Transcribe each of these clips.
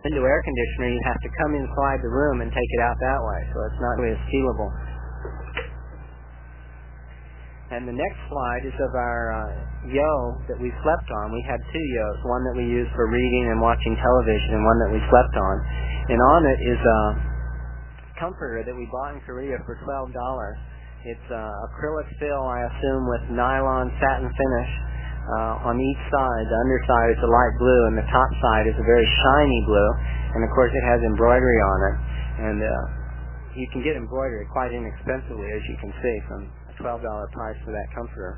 window air conditioner, you have to come inside the room and take it out that way, so it's not really as feelable. And the next slide is of our yo that we slept on. We had two yos, one that we used for reading and watching television and one that we slept on. And on it is a comforter that we bought in Korea for $12. It's acrylic fill, I assume, with nylon satin finish on each side. The underside is a light blue and the top side is a very shiny blue. And of course it has embroidery on it. And you can get embroidery quite inexpensively, as you can see, from $12 price for that comforter.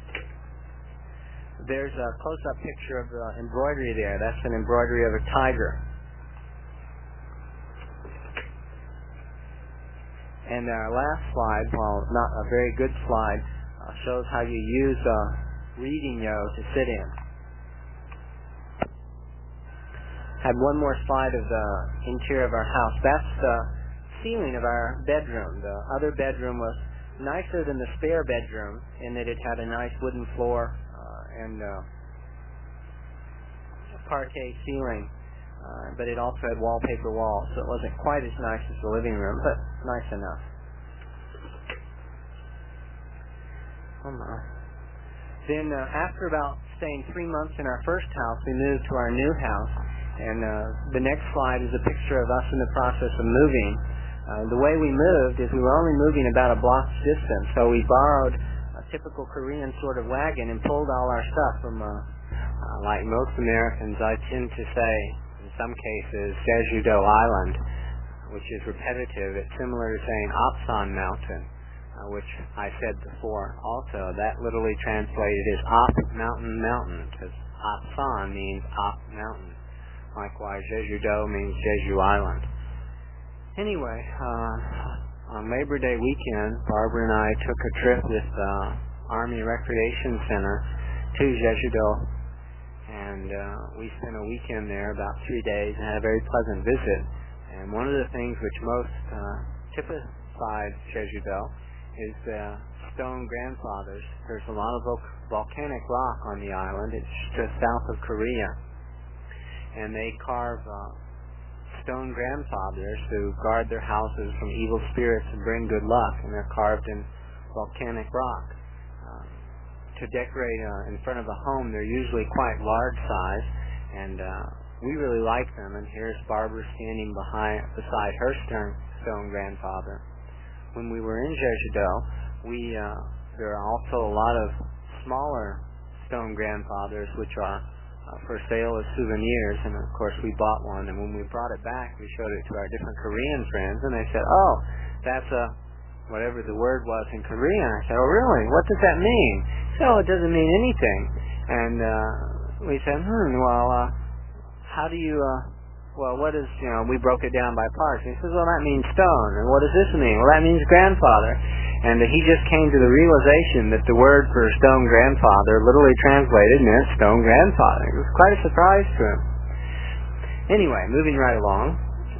There's a close-up picture of the embroidery there. That's an embroidery of a tiger. And our last slide, while not a very good slide, shows how you use a reading yo to sit in. Had one more slide of the interior of our house. That's the ceiling of our bedroom. The other bedroom was nicer than the spare bedroom in that it had a nice wooden floor and a parquet ceiling, but it also had wallpaper walls, so it wasn't quite as nice as the living room, but nice enough. Then after about staying 3 months in our first house, we moved to our new house, and the next slide is a picture of us in the process of moving. The way we moved is we were only moving about a block's distance, so we borrowed a typical Korean sort of wagon and pulled all our stuff from, like most Americans, I tend to say, in some cases, Jeju-do Island, which is repetitive. It's similar to saying Opsan Mountain, which I said before also. That literally translated is Op Mountain Mountain, because Opsan means Op Mountain. Likewise, Jeju-do means Jeju Island. Anyway, on Labor Day weekend, Barbara and I took a trip with the Army Recreation Center to Jeju-do, and we spent a weekend there, about 3 days, and had a very pleasant visit. And one of the things which most typified Jeju-do is the stone grandfathers. There's a lot of volcanic rock on the island. It's just south of Korea, and they carve stone grandfathers who guard their houses from evil spirits and bring good luck, and they're carved in volcanic rock. To decorate in front of a home, they're usually quite large size, and we really like them. And here's Barbara standing beside her stone grandfather. When we were in Jeju-do, there are also a lot of smaller stone grandfathers which are for sale as souvenirs, and of course we bought one, and when we brought it back we showed it to our different Korean friends, and they said, oh, that's whatever the word was in Korean. I said, oh really? What does that mean? So it doesn't mean anything. And we said, well, how do you what is, we broke it down by parts. And he says, well, that means stone. And what does this mean? Well, that means grandfather. And he just came to the realization that the word for stone grandfather literally translated meant stone grandfather. It was quite a surprise to him. Anyway, moving right along.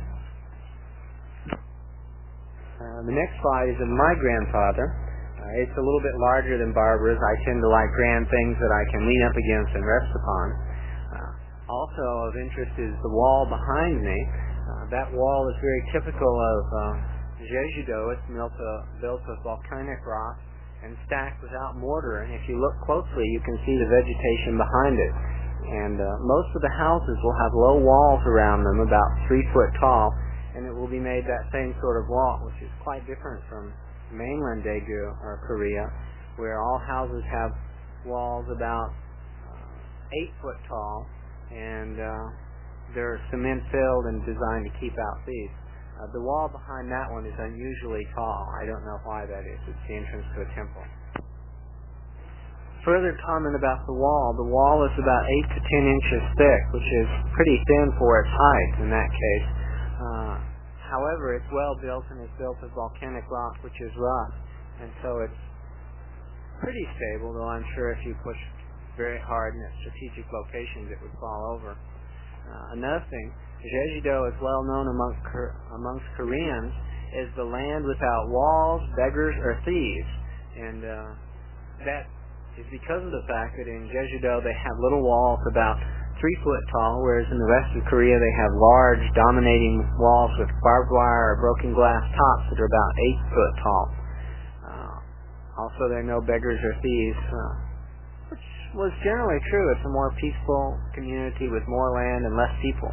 The next slide is of my grandfather. It's a little bit larger than Barbara's. I tend to like grand things that I can lean up against and rest upon. Also of interest is the wall behind me. That wall is very typical of Jeju-do. It's built of volcanic rock and stacked without mortar, and if you look closely you can see the vegetation behind it. And most of the houses will have low walls around them, about 3 foot tall, and it will be made that same sort of wall, which is quite different from mainland Daegu or Korea, where all houses have walls about 8 foot tall, and they're cement filled and designed to keep out thieves. The wall behind that one is unusually tall. I don't know why that is. It's the entrance to a temple. Further comment about the wall is about 8 to 10 inches thick, which is pretty thin for its height in that case. However, it's well built, and it's built of volcanic rock, which is rough, and so it's pretty stable, though I'm sure if you push very hard in its strategic locations it would fall over. Another thing, Jeju-do is well known amongst Koreans as the land without walls, beggars, or thieves. And that is because of the fact that in Jeju-do they have little walls about 3 foot tall, whereas in the rest of Korea they have large, dominating walls with barbed wire or broken glass tops that are about 8 foot tall. Also, there are no beggars or thieves, which was generally true. It's a more peaceful community with more land and less people.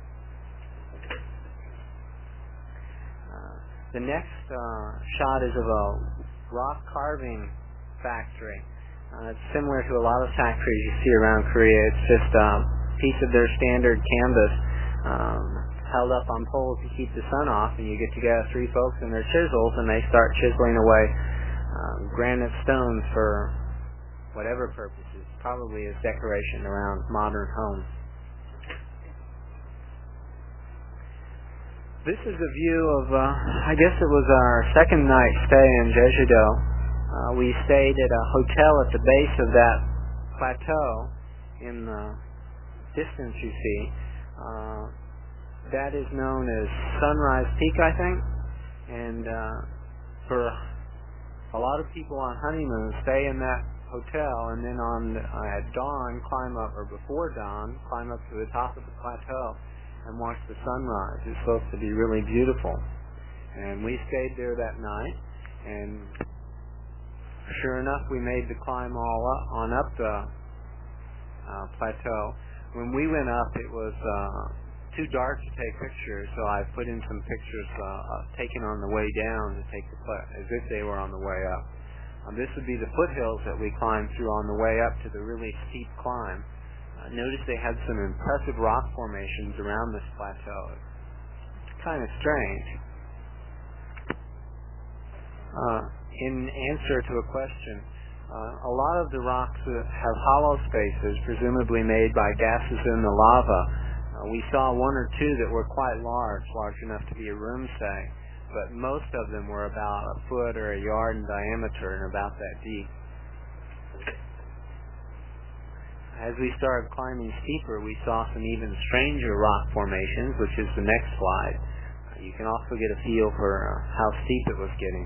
The next shot is of a rock carving factory. It's similar to a lot of factories you see around Korea. It's just a piece of their standard canvas held up on poles to keep the sun off, and you get together 3 folks and their chisels, and they start chiseling away granite stones for whatever purposes, probably as decoration around modern homes. This is a view of, I guess it was our second night stay in Jeju-do. We stayed at a hotel at the base of that plateau in the distance you see. That is known as Sunrise Peak, I think. And for a lot of people on honeymoon, stay in that hotel, and then at dawn, climb up, or before dawn, climb up to the top of the plateau and watch the sunrise. It's supposed to be really beautiful. And we stayed there that night, and sure enough, we made the climb up the plateau. When we went up, it was too dark to take pictures, so I put in some pictures taken on the way down to take as if they were on the way up. This would be the foothills that we climbed through on the way up to the really steep climb. Notice they had some impressive rock formations around this plateau. It's kind of strange. In answer to a question, a lot of the rocks have hollow spaces, presumably made by gases in the lava. We saw 1 or 2 that were quite large enough to be a room, say, but most of them were about a foot or a yard in diameter and about that deep. As we started climbing steeper, we saw some even stranger rock formations, which is the next slide. You can also get a feel for how steep it was getting.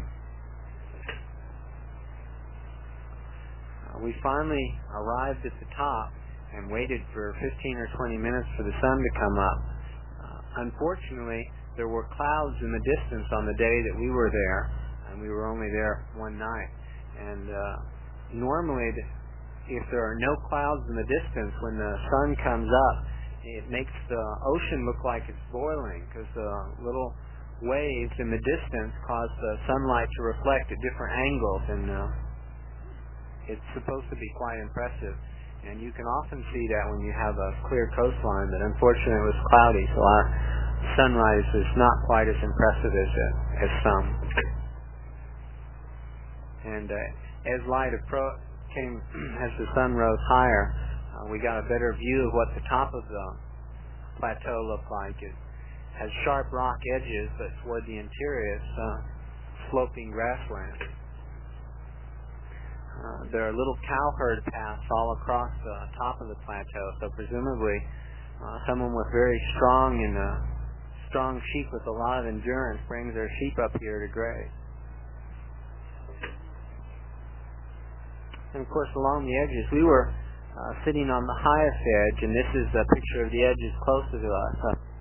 We finally arrived at the top and waited for 15 or 20 minutes for the sun to come up. Unfortunately, there were clouds in the distance on the day that we were there, and we were only there 1 night. And normally, if there are no clouds in the distance, when the sun comes up, it makes the ocean look like it's boiling, because the little waves in the distance cause the sunlight to reflect at different angles, and it's supposed to be quite impressive. And you can often see that when you have a clear coastline, but unfortunately it was cloudy, so our sunrise is not quite as impressive as some. And as light came, as the sun rose higher, we got a better view of what the top of the plateau looked like. It has sharp rock edges, but toward the interior it's sloping grassland. There are little cowherd paths all across the top of the plateau, so presumably someone with very strong sheep with a lot of endurance brings their sheep up here to graze. And of course, along the edges, we were sitting on the highest edge, and this is a picture of the edges closest to us.